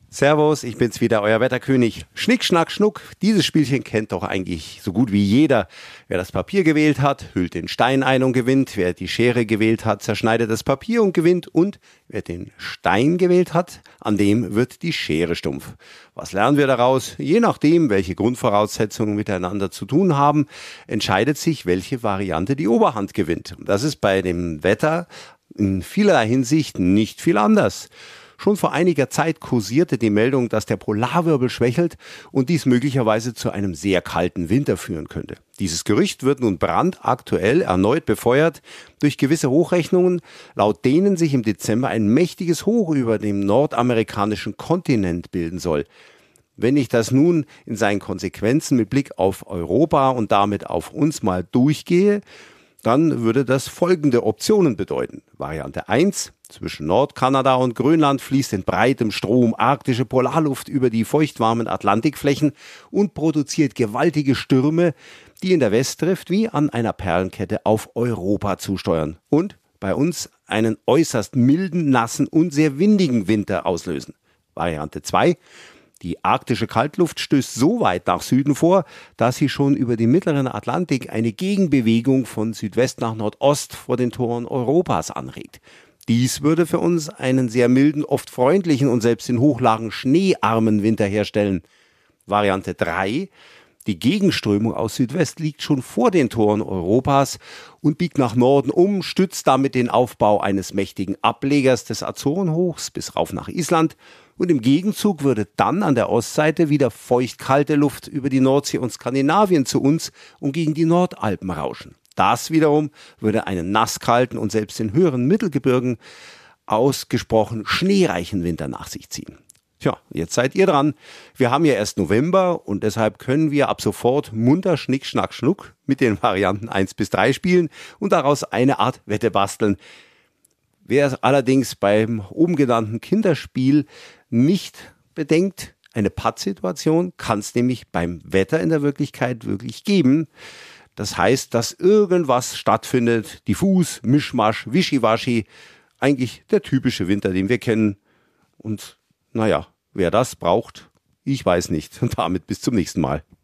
Servus, ich bin's wieder, euer Wetterkönig. Schnick, schnack, schnuck. Dieses Spielchen kennt doch eigentlich so gut wie jeder. Wer das Papier gewählt hat, hüllt den Stein ein und gewinnt. Wer die Schere gewählt hat, zerschneidet das Papier und gewinnt. Und wer den Stein gewählt hat, an dem wird die Schere stumpf. Was lernen wir daraus? Je nachdem, welche Grundvoraussetzungen miteinander zu tun haben, entscheidet sich, welche Variante die Oberhand gewinnt. Das ist bei dem Wetter in vielerlei Hinsicht nicht viel anders. Schon vor einiger Zeit kursierte die Meldung, dass der Polarwirbel schwächelt und dies möglicherweise zu einem sehr kalten Winter führen könnte. Dieses Gerücht wird nun brandaktuell erneut befeuert durch gewisse Hochrechnungen, laut denen sich im Dezember ein mächtiges Hoch über dem nordamerikanischen Kontinent bilden soll. Wenn ich das nun in seinen Konsequenzen mit Blick auf Europa und damit auf uns mal durchgehe, dann würde das folgende Optionen bedeuten. Variante 1. Zwischen Nordkanada und Grönland fließt in breitem Strom arktische Polarluft über die feuchtwarmen Atlantikflächen und produziert gewaltige Stürme, die in der West trifft wie an einer Perlenkette auf Europa zusteuern und bei uns einen äußerst milden, nassen und sehr windigen Winter auslösen. Variante 2. Die arktische Kaltluft stößt so weit nach Süden vor, dass sie schon über den mittleren Atlantik eine Gegenbewegung von Südwest nach Nordost vor den Toren Europas anregt. Dies würde für uns einen sehr milden, oft freundlichen und selbst in Hochlagen schneearmen Winter herstellen. Variante 3. Die Gegenströmung aus Südwest liegt schon vor den Toren Europas und biegt nach Norden um, stützt damit den Aufbau eines mächtigen Ablegers des Azorenhochs bis rauf nach Island. Und im Gegenzug würde dann an der Ostseite wieder feuchtkalte Luft über die Nordsee und Skandinavien zu uns und gegen die Nordalpen rauschen. Das wiederum würde einen nasskalten und selbst in höheren Mittelgebirgen ausgesprochen schneereichen Winter nach sich ziehen. Tja, jetzt seid ihr dran. Wir haben ja erst November und deshalb können wir ab sofort munter Schnick, Schnack, Schnuck mit den Varianten 1 bis 3 spielen und daraus eine Art Wette basteln. Wer allerdings beim oben genannten Kinderspiel nicht bedenkt, eine Pattsituation kann es nämlich beim Wetter in der Wirklichkeit wirklich geben. Das heißt, dass irgendwas stattfindet, diffus, Mischmasch, Wischiwaschi, eigentlich der typische Winter, den wir kennen. Und naja, wer das braucht, ich weiß nicht. Und damit bis zum nächsten Mal.